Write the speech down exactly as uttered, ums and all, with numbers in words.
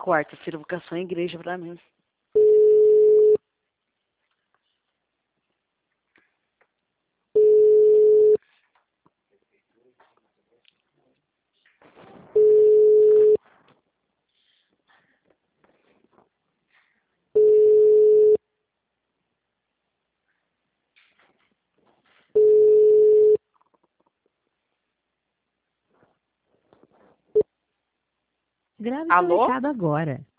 Quarta-feira, vocação e igreja pra mim. Grave seu Alô? recado agora.